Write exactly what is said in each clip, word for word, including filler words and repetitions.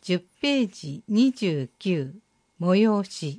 じゅっページにじゅうきゅう催し。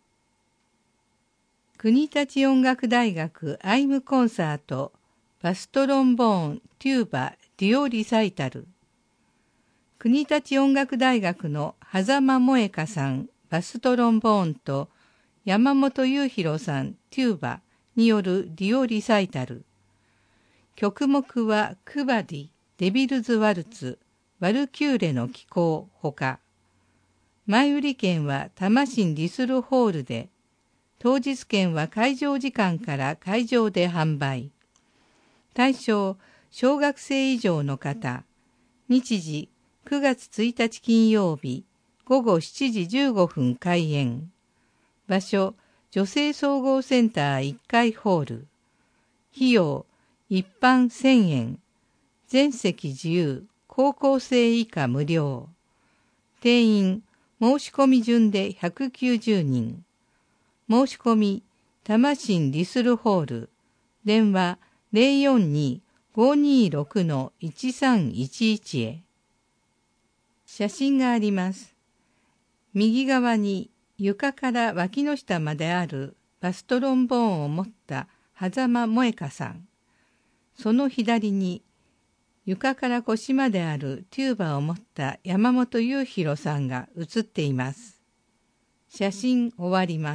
国立音楽大学アイムコンサートバストロンボーンテューバデュオリサイタル。国立音楽大学の狭間萌香さんバストロンボーンと山本裕弘さんテューバによるデュオリサイタル。曲目はクバディ、デビルズワルツ、ワルキューレの機構ほか。前売り券は多摩市リスルホールで、当日券は会場時間から会場で販売。対象、小学生以上の方。日時、くがつついたち金曜日、ごごしちじじゅうごふん開演。場所、女性総合センターいっかいホール。費用、一般せんえん。全席自由、高校生以下無料。定員、申し込み順でひゃくきゅうじゅうにん。申し込み、多摩市リスルホール。電話 ゼロよんに ごにろく いちさんいちいち へ。写真があります。右側に床から脇の下まであるバストロンボーンを持った狭間萌香さん。その左に床から腰まであるテューバを持った山本裕弘さんが写っています。写真終わります。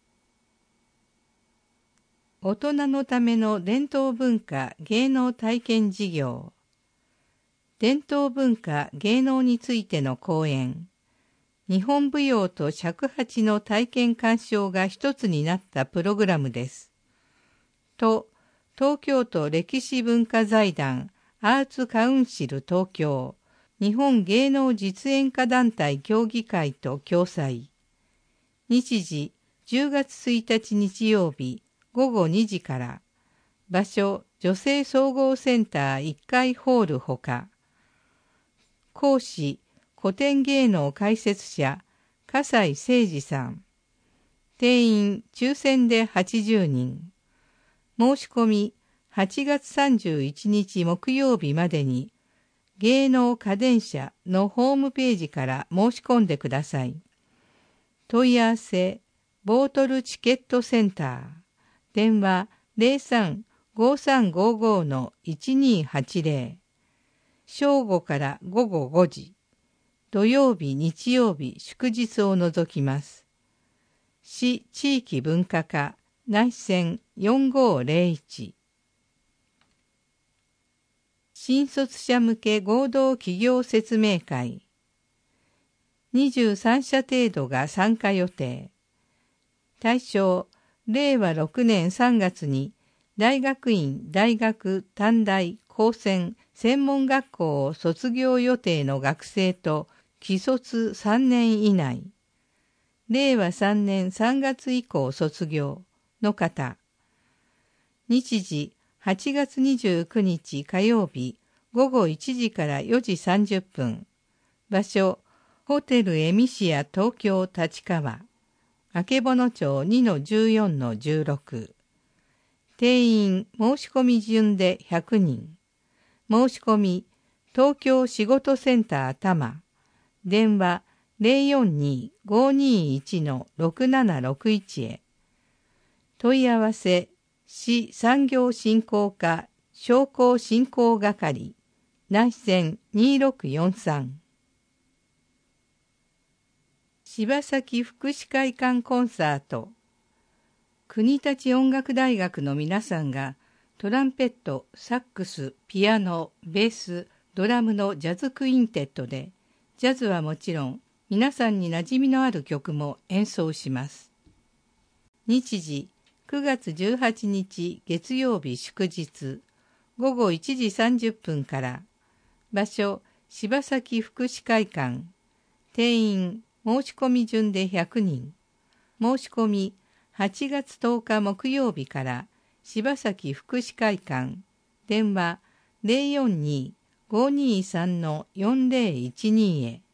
大人のための伝統文化芸能体験事業。伝統文化芸能についての講演。日本舞踊と尺八の体験鑑賞が一つになったプログラムです。と、東京都歴史文化財団アーツカウンシル東京日本芸能実演家団体協議会と共催。日時じゅうがつついたち日曜日ごごにじから。場所女性総合センターいっかいホールほか。講師古典芸能解説者笠井誠二さん。定員抽選ではちじゅうにん。申し込みはちがつさんじゅういちにち木曜日までに芸能家電社のホームページから申し込んでください。問い合わせボートルチケットセンター電話 ゼロさん ごさんごご いちにはちゼロ。正午からごごごじ。土曜日日曜日祝日を除きます。市地域文化課内線よんごゼロいち。新卒者向け合同企業説明会。にじゅうさんしゃ程度が参加予定。対象、れいわろくねんさんがつに大学院、大学、短大、高専、専門学校を卒業予定の学生と既卒さんねん以内。れいわさんねんさんがつ以降卒業の方。日時はちがつにじゅうくにち火曜日ごごいちじからよじさんじゅっぷん。場所、ホテルエミシア東京立川。曙町 にのじゅうよんのじゅうろく。定員申し込み順でひゃくにん。申し込み東京仕事センター多摩。電話 ゼロよんに ごにいち ろくななろくいち へ。問い合わせ市産業振興課商工振興係内線にろくよんさん。柴崎福祉会館コンサート。国立音楽大学の皆さんがトランペット、サックス、ピアノ、ベース、ドラムのジャズクインテットで、ジャズはもちろん皆さんに馴染みのある曲も演奏します。日時くがつじゅうはちにち月曜日祝日ごごいちじさんじゅっぷんから。場所柴崎福祉会館。定員申し込み順でひゃくにん。申し込みはちがつとおか木曜日から柴崎福祉会館。電話 ゼロよんに ごにいさん よんゼロいちに へ。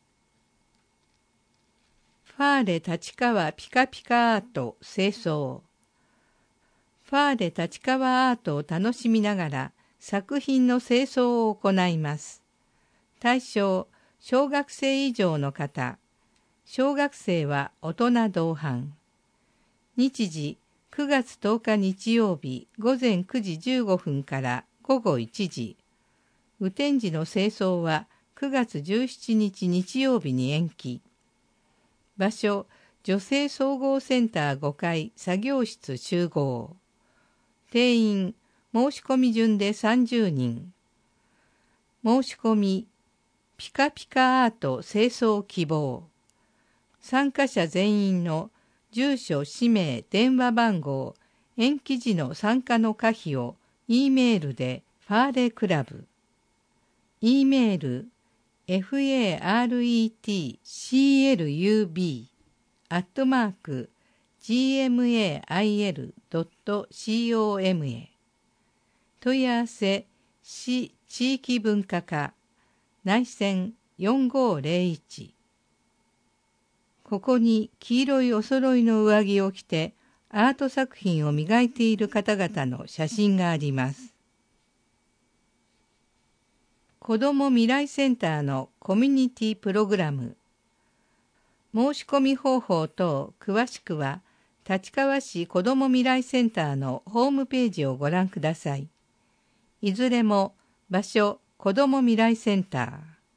ファーレ立川ピカピカアート清掃。ファーレ立川アートを楽しみながら作品の清掃を行います。対象、 小学生以上の方、小学生は大人同伴。日時くがつとおか日曜日午前くじじゅうごふんからごごいちじ。雨天時の清掃はくがつじゅうしちにち日曜日に延期。場所、女性総合センターごかい作業室集合。定員、申し込み順でさんじゅうにん。申し込み、ピカピカアート清掃希望。参加者全員の住所、氏名、電話番号、延期時の参加の可否を E メールでファーレクラブ。E メール、ファレクラブ アットマーク ジーエムエーアイエルドットコム へ。問い合わせ、市地域文化課、内線よんごーぜろいち。ここに黄色いお揃いの上着を着てアート作品を磨いている方々の写真があります。子ども未来センターのコミュニティプログラム。申し込み方法等詳しくは立川市子ども未来センターのホームページをご覧ください。いずれも場所子ども未来センター。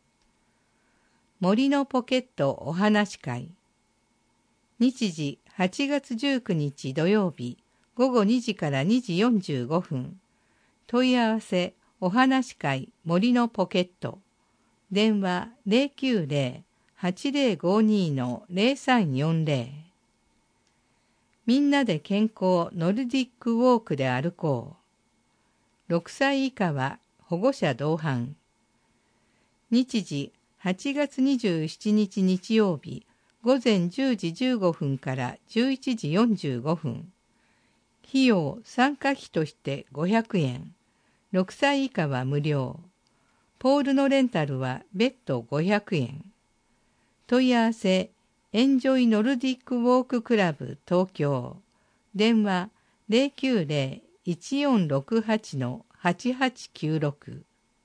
森のポケットお話会。日時はちがつじゅうくにち土曜日ごごにじからにじよんじゅうごふん。問い合わせお話会森のポケット。電話 ゼロきゅうゼロ はちゼロごに のゼロさんよんゼロ。みんなで健康ノルディックウォークで歩こう。ろくさい以下は保護者同伴。日時はちがつにじゅうしちにち日曜日ごぜんじゅうじじゅうごふんからじゅういちじよんじゅうごふん。費用参加費としてごひゃくえん。ろくさい以下は無料。ポールのレンタルは別途ごひゃくえん。問い合わせ、エンジョイノルディックウォーククラブ東京。電話ゼロきゅうゼロ いちよんろくはち はちはちきゅうろく。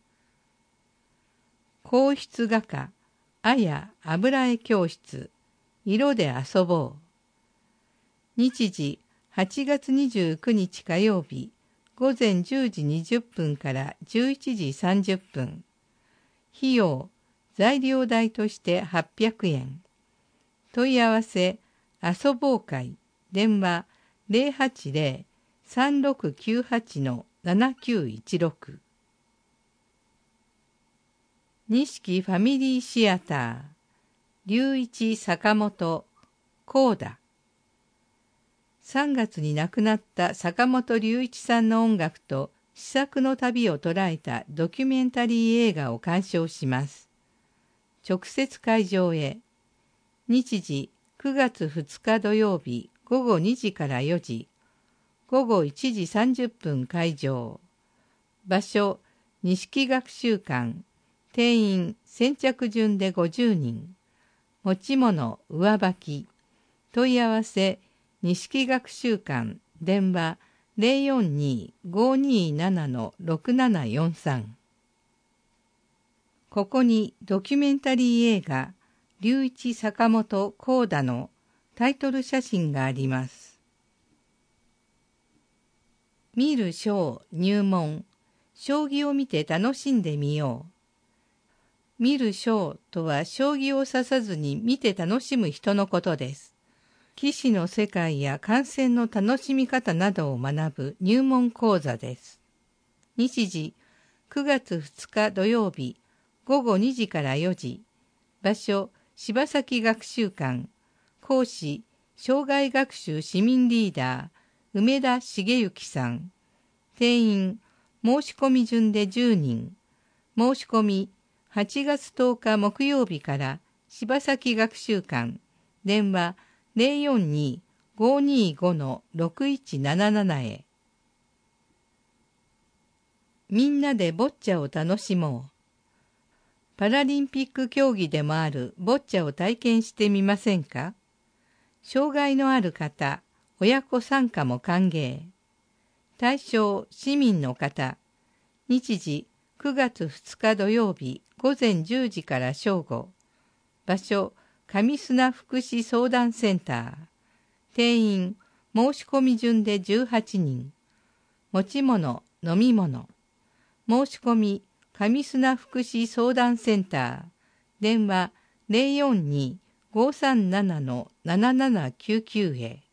硬筆画家、あや油絵教室。色で遊ぼう。日時はちがつにじゅうくにち火曜日ごぜんじゅうじにじゅっぷんからじゅういちじさんじゅっぷん。費用材料代としてはっぴゃくえん。問い合わせ遊ぼう会電話ゼロはちゼロ さんろくきゅうはち ななきゅういちろく。錦ファミリーシアター龍一坂本コーダ。さんがつに亡くなった坂本龍一さんの音楽と詩作の旅を捉えたドキュメンタリー映画を鑑賞します。直接会場へ。日時くがつふつか土曜日ごごにじからよじ。ごごいちじさんじゅっぷん会場。場所錦学習館。定員先着順でごじゅうにん。持ち物上履き。問い合わせ錦学習館電話ゼロよんに ごになな ろくななよんさん。ここにドキュメンタリー映画龍一坂本コーダのタイトル写真があります。見る将入門。将棋を見て楽しんでみよう。見る将とは将棋を指さずに見て楽しむ人のことです。棋士の世界や観戦の楽しみ方などを学ぶ入門講座です。日時くがつふつか土曜日ごごにじからよじ。場所柴崎学習館。講師障害学習市民リーダー梅田茂之さん。定員申し込み順でじゅうにん。申し込みはちがつとおか木曜日から柴崎学習館。電話ゼロよんに ごにご ろくいちなななな へ。みんなでボッチャを楽しもう。パラリンピック競技でもあるボッチャを体験してみませんか？障害のある方、親子参加も歓迎。対象市民の方。日時くがつふつか土曜日午前じゅうじから正午。場所、上砂福祉相談センター。定員、申し込み順でじゅうはちにん。持ち物、飲み物。申し込み、上砂福祉相談センター。電話、ゼロよんにー ごーさんなな ななななきゅうきゅう へ。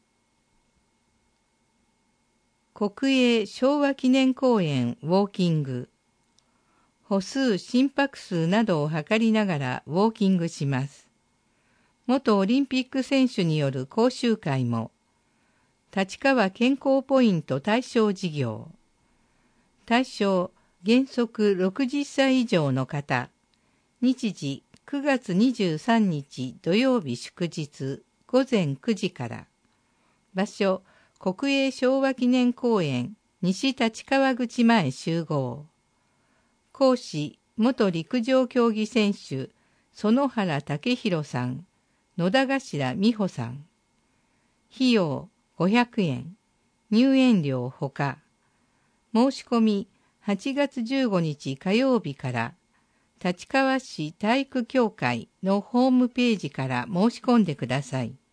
国営昭和記念公園ウォーキング。歩数、心拍数などを測りながらウォーキングします。元オリンピック選手による講習会も。立川健康ポイント対象事業。対象、原則ろくじゅっさい以上の方。日時、くがつにじゅうさんにち土曜日祝日、ごぜんくじから。場所、国営昭和記念公園西立川口前集合。講師、元陸上競技選手、園原武弘さん、野田頭美穂さん。費用ごひゃくえん、入園料ほか。申し込みはちがつじゅうごにち火曜日から、立川市体育協会のホームページから申し込んでください。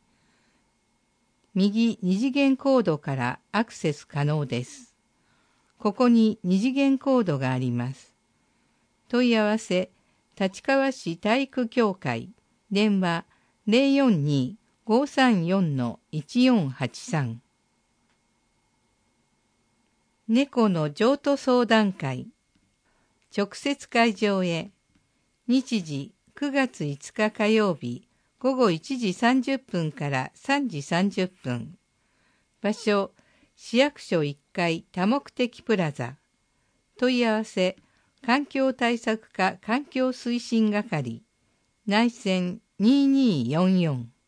右二次元コードからアクセス可能です。ここに二次元コードがあります。問い合わせ、立川市体育協会、電話ゼロよんにー ごーさんよん いちよんはちさん。猫の譲渡相談会。直接会場へ。日時くがついつか火曜日、ごごいちじさんじゅっぷんからさんじさんじゅっぷん。場所、市役所いっかい多目的プラザ。問い合わせ、環境対策課環境推進係。内線にーにーよんよん。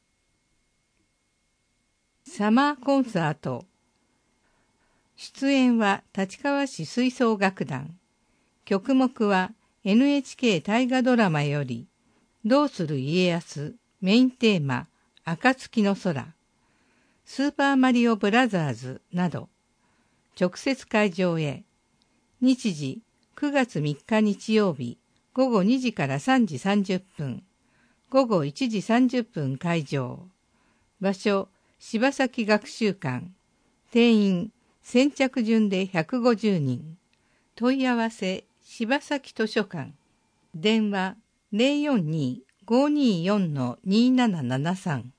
サマーコンサート。出演は立川市吹奏楽団。曲目は エヌエイチケー 大河ドラマより、どうする家康、メインテーマ、暁の空、スーパーマリオブラザーズなど、直接会場へ。日時くがつみっか日曜日、ごごにじからさんじさんじゅっぷん、ごごいちじさんじゅっぷん会場。場所、柴崎学習館。定員、先着順でひゃくごじゅうにん。問い合わせ、柴崎図書館。電話、ゼロよんにー ごーにーよん にーななななさん。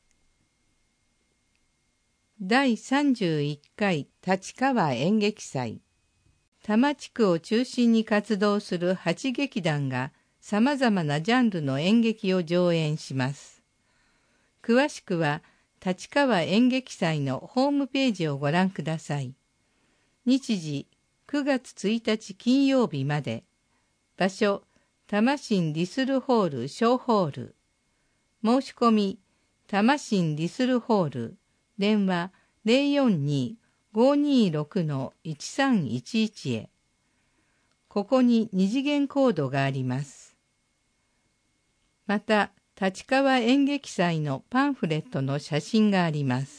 だいさんじゅういっかい立川演劇祭。多摩地区を中心に活動するはち劇団が様々なジャンルの演劇を上演します。詳しくは立川演劇祭のホームページをご覧ください。日時くがつついたち金曜日まで。場所、多摩新リスルホール小ホール。申し込み、多摩新リスルホール。電話ゼロよんにー ごーにーろく いちさんいちいち へ。ここに二次元コードがあります。また、立川演劇祭のパンフレットの写真があります。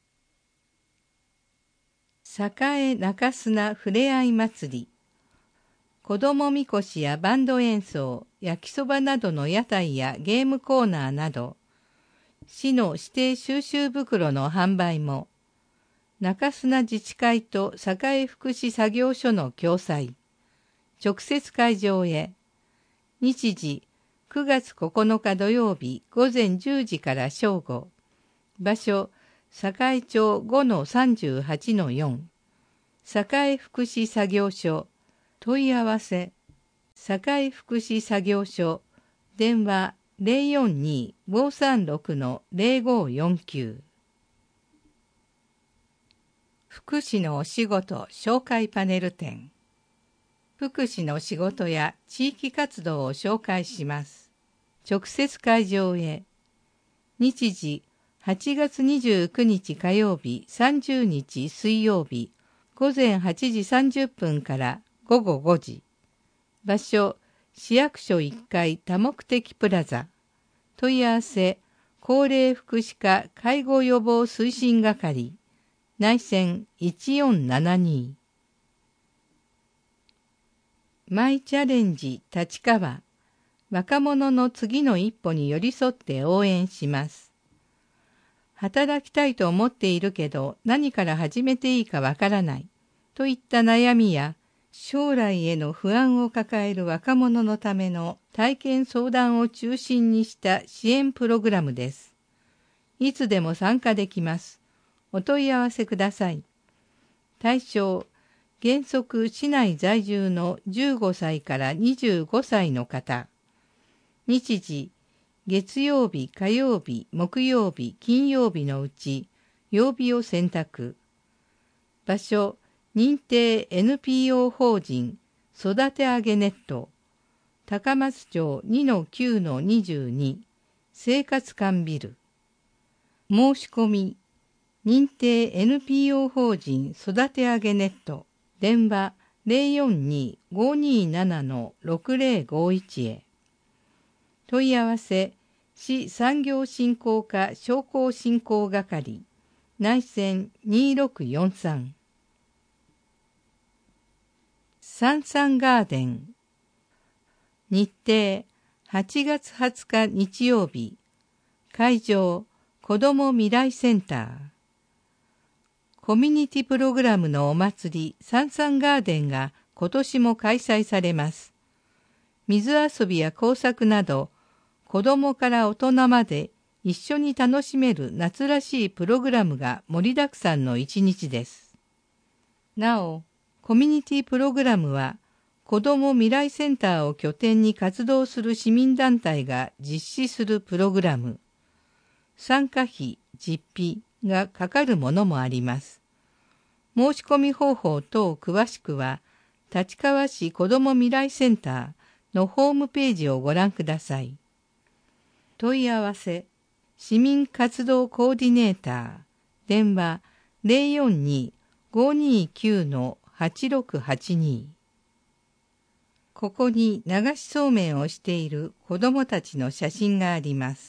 栄中砂ふれあい祭り。子どもみこしやバンド演奏、焼きそばなどの屋台やゲームコーナーなど、市の指定収集袋の販売も、中砂自治会と栄福祉作業所の共催。直接会場へ。日時くがつここのか土曜日ごぜんじゅうじから正午。場所、栄町 ごのさんじゅうはちのよん。栄福祉作業所。問い合わせ。栄福祉作業所。電話ゼロよんにー ごーさんろく ゼロごーよんきゅう。福祉のお仕事紹介パネル展。福祉の仕事や地域活動を紹介します。直接会場へ。日時はちがつにじゅうくにち火曜日さんじゅうにち水曜日ごぜんはちじさんじゅっぷんからごごごじ。場所、市役所いっかい多目的プラザ。問い合わせ、高齢福祉課介護予防推進係。内線いちよんななに。 マイチャレンジ立川、若者の次の一歩に寄り添って応援します。働きたいと思っているけど何から始めていいかわからないといった悩みや将来への不安を抱える若者のための体験相談を中心にした支援プログラムです。いつでも参加できます。お問い合わせください。対象、原則市内在住のじゅうごさいからにじゅうごさいの方。日時、月曜日、火曜日、木曜日、金曜日のうち、曜日を選択。場所、認定 エヌピーオー 法人育てあげネット、高松町 にのきゅうのにじゅうに 生活館ビル。申し込み、認定 エヌピーオー 法人育てあげネット、電話 ゼロよんに ごにーなな ろくゼロごいち へ。問い合わせ、市産業振興課商工振興係、内線にろくよんさん。サンサンガーデン。日程、はちがつはつか日曜日。会場、子ども未来センター。コミュニティプログラムのお祭りサンサンガーデンが今年も開催されます。水遊びや工作など、子どもから大人まで一緒に楽しめる夏らしいプログラムが盛りだくさんの一日です。なお、コミュニティプログラムは、子ども未来センターを拠点に活動する市民団体が実施するプログラム。参加費、実費がかかるものもあります。申し込み方法等詳しくは、立川市子ども未来センターのホームページをご覧ください。問い合わせ、市民活動コーディネーター、電話 ゼロよんに ごにきゅう はちろくはちに。ここに流しそうめんをしている子どもたちの写真があります。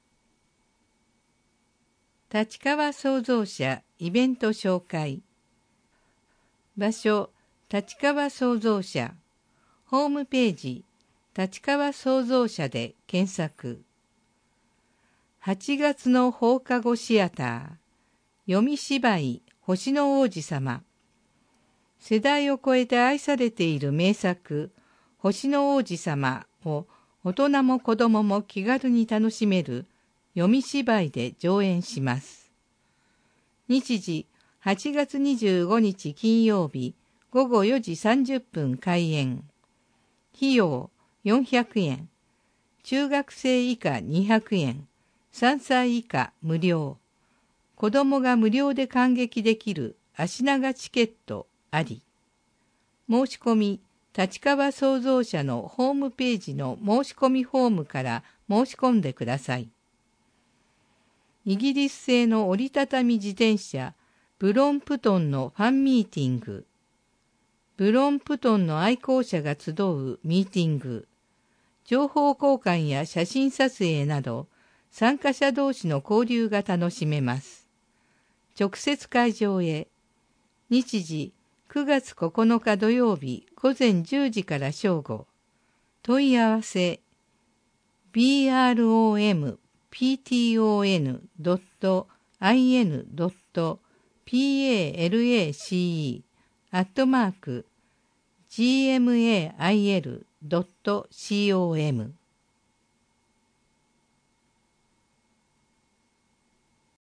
立川創造者イベント紹介。場所、立川創造者。ホームページ、立川創造者で検索。はちがつの放課後シアター、読み芝居、星の王子様。世代を超えて愛されている名作、星の王子様を大人も子供も気軽に楽しめる読み芝居で上演します。日時、はちがつにじゅうごにち金曜日、ごごよじさんじゅっぷん開演。費用よんひゃくえん。中学生以下にひゃくえん。さんさい以下無料。子供が無料で観劇できる足長チケットあり。申し込み、立川創造者のホームページの申し込みフォームから申し込んでください。イギリス製の折りたたみ自転車、ブロンプトンのファンミーティング。ブロンプトンの愛好者が集うミーティング。情報交換や写真撮影など、参加者同士の交流が楽しめます。直接会場へ。日時、くがつここのか土曜日ごぜんじゅうじから正午。問い合わせ ビーアールオーエムピーティーオーエヌドットアイエヌドットピーエーエルエーシーイー アットマーク ジーエムエーアイエルドットコム